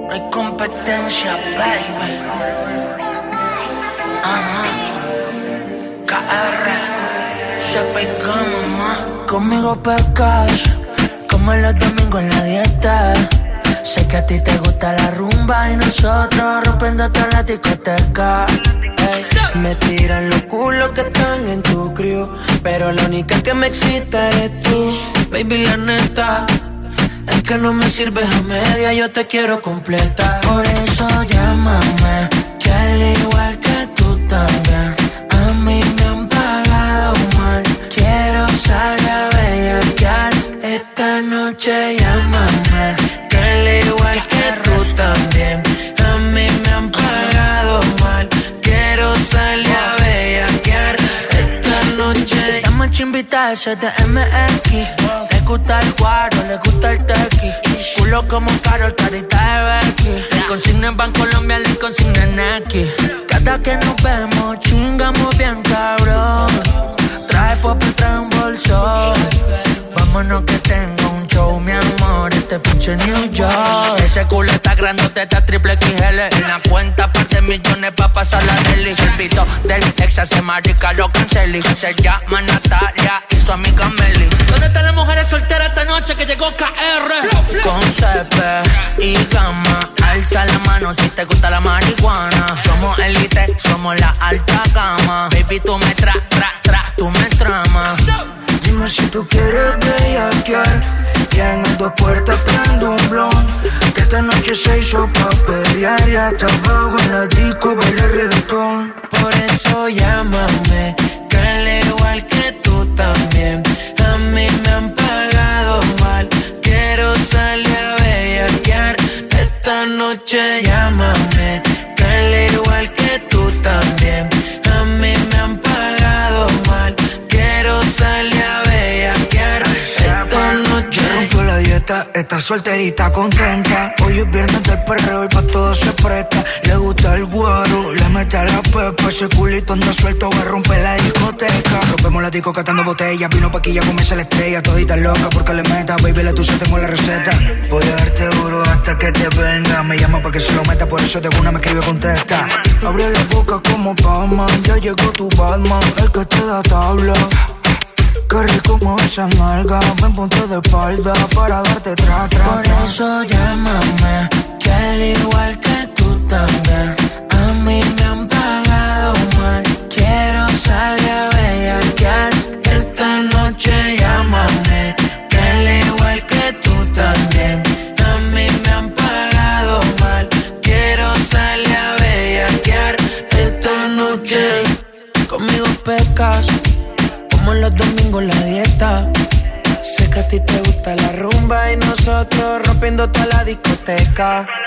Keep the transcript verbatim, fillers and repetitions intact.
No hay competencia, baby. Ajá. K R. Se pega, mamá. Conmigo pecas, como los domingos en la dieta. Sé que a ti te gusta la rumba y nosotros rompiendo toda la discoteca. Ey, me tiran los culos que están en tu crew, pero la única que me excita eres tú. Baby, la neta es que no me sirves a media, yo te quiero completa. Por eso llámame, que al igual que tú también, a mí me han pagado mal. Quiero salir a bellaquear esta noche, llámame, que al igual que tú también, a mí me han pagado mal. Quiero salir a bellaquear esta noche. Llama chimbita ese de M X. Le gusta el guaro, le gusta el tequi. Culo como Karol, carita de Becky. Le consigna en Bancolombia, le consigna en X. Cada que nos vemos, chingamos bien cabrón. Trae pop y trae un bolso. Vámonos que tengo un show, mi amor, este pinche New York. Ese culo está grandote, está triple X L. En la cuenta parte millones pa' pasar la deli. El pito del ex hace marica, lo canceli. Se llama Natalia y su amiga Meli. ¿Dónde están las mujeres solteras esta noche que llegó K R? Con C P y Gama, alza la mano si te gusta la marihuana. Somos elite, somos la alta gama. Baby, tú me tra, tra, tra, tú me tramas. Dime si tú quieres bellaquear, que en dos puertas prendo un blon. Que esta noche se hizo pa' pelear y hasta abajo en la disco baila reggaetón. Por eso llámame, que al igual que tú también, a mí me han pagado mal. Quiero salir a bellaquear esta noche, llámame, que al igual que tú también, a mí me han pagado mal. Quiero salir a bellaquear esta noche. Ya rompió la dieta, está solterita, contenta. Hoy es viernes del perreo y pa' todo se presta. Le gusta el guaro, le mete a la pepa. Ese culito anda suelto, va a romper la discoteca. Rompemos la disco catando botellas. Vino paquilla, comienza la estrella. Todita loca porque le meta. Baby, la tuya tengo la receta. Voy a darte duro hasta que te venga. Me llama pa' que se lo meta, por eso de una me escribe contesta. Abre la boca como Batman, ya llegó tu Batman, el que te da tabla. Qué rico como esa nalga, ven ponte de espalda para darte tra, tra, Por tra. eso llámame, que al igual que tú también, a mí me han pagado mal. Quiero salir a bellaquear esta noche, llámame, que al igual que tú también, a mí me han pagado mal. Quiero salir a bellaquear esta noche. Conmigo pecas, como los domingos la dieta. Sé que a ti te gusta la rumba y nosotros rompiendo toda la discoteca.